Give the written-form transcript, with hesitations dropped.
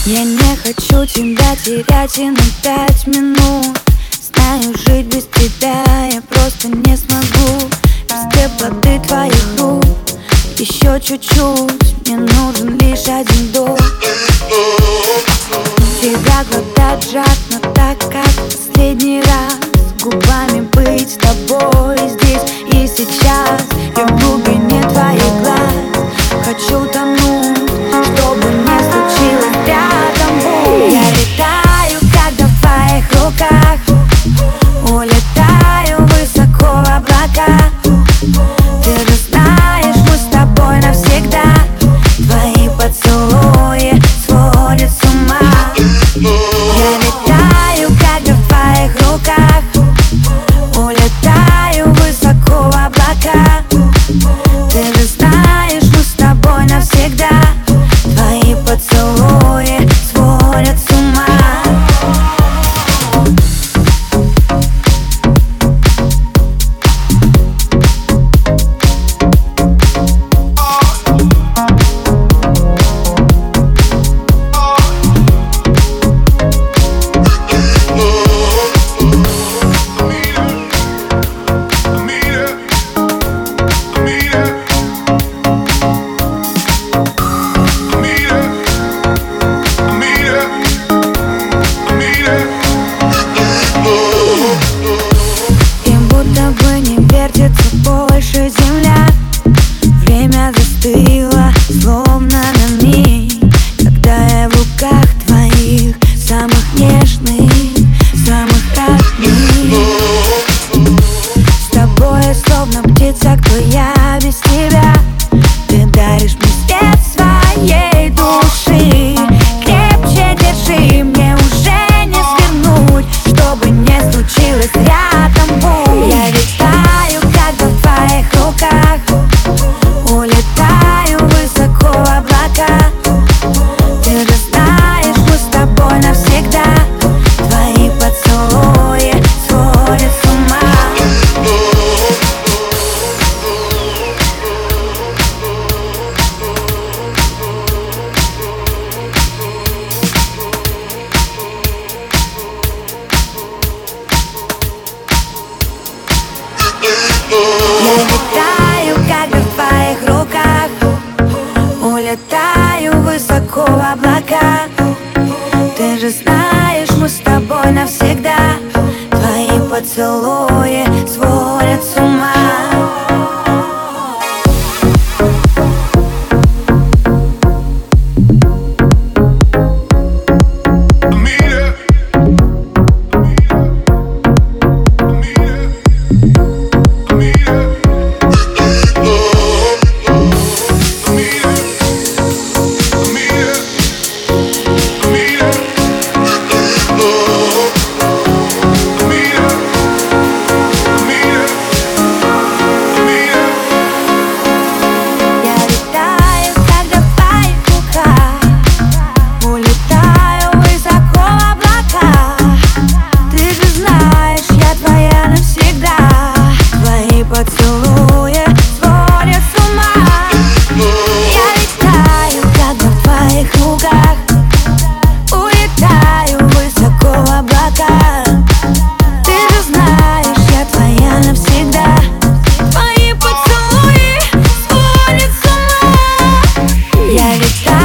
Я не хочу тебя терять и на 5 минут. Знаю, жить без тебя я просто не смогу. Без теплоты твоих рук еще чуть-чуть. Мне нужен лишь один вдох. Тебя глотать жадно, так как последний раз. Губами быть с тобой здесь и сейчас. Я в глубине твоих глаз хочу тонуть, чтобы не случилось рядом будь. Я летаю, когда в твоих руках, улетаю высоко в облака. Ты же знаешь, мы с тобой навсегда. Твои поцелуи сводят с ума. Я летаю, когда в твоих руках, улетаю высоко в облака. Ты же знаешь, мы с тобой навсегда. Твои поцелуи сводят с ума. Больше земля, время застыло, словно на миг, когда я в руках твоих, самых нежных, самых родных. С тобой я словно птица, кто я без тебя. Ты даришь мне свет своей души. Крепче держи, мне уже не свернуть, чтобы не случилось рядом будь. Я летаю, когда в твоих руках, улетаю высоко в облака. Ты же знаешь, мы с тобой навсегда. Твои поцелуи сводят с ума. Я летаю, когда в твоих руках, улетаю высоко в облака. Ты же знаешь, мы с тобой навсегда. Твои поцелуи сводят с ума. Поцелуи сводят с ума. Я летаю, когда в твоих руках, улетаю высоко в облака. Ты же знаешь, я твоя навсегда. Твои поцелуи сводят с ума. Я летаю.